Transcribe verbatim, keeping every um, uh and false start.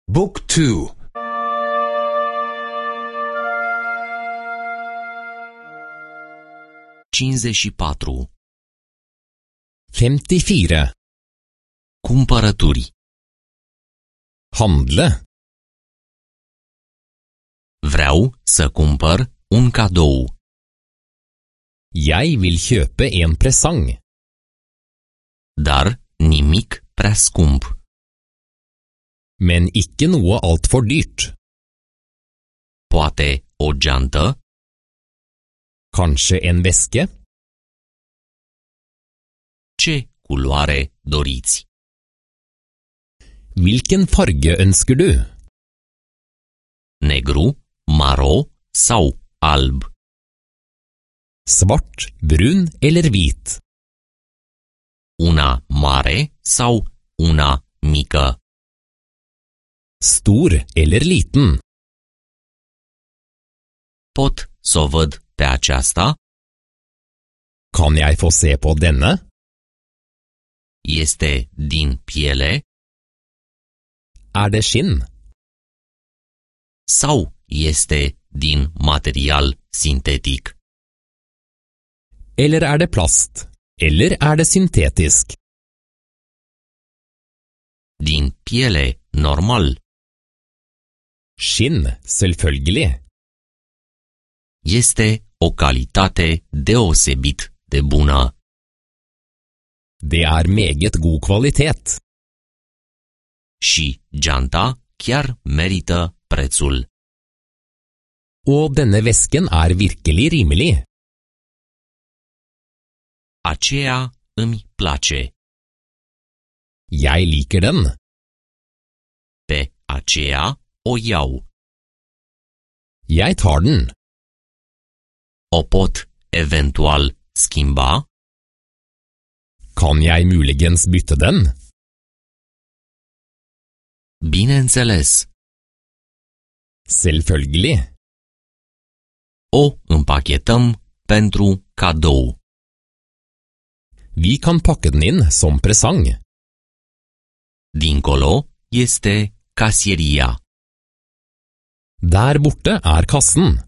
Book two. cincizeci și patru. femtifire. Cumpărături. Handle. Vreau să cumpăr un cadou. Jeg vil kjøpe en presang. Dar nimic prea scump. Men ikke noe alt for dyrt. Poate o geantă? Kanskje en veske? Ce culoare doriți? Hvilken farge ønsker du? Negru, maro sau alb? Svart, brun eller hvit? Una mare sau una mică? Stor eller liten? Pot să o văd pe aceasta? Kan jeg få se på denne? Este din piele? Er det skinn? Sau este din material sintetic? Eller er det plast? Eller er det syntetisk? Din piele normal? Skinn, selvfølgelig. Este o calitate deosebit de bună. Det er meget god kvalitet. Și geanta chiar merită prețul. Og denne vesken er virkelig rimelig. Aceea îmi place. Jeg liker den. Pe aceea o iau. Jeg tar den. O pot eventual schimba? Kan jeg muligens bytte den? Bineînțeles. Selvfølgelig. O împachetăm pentru cadou. Vi kan pakke den inn som presang. Dincolo este casieria. Der borte er kassen.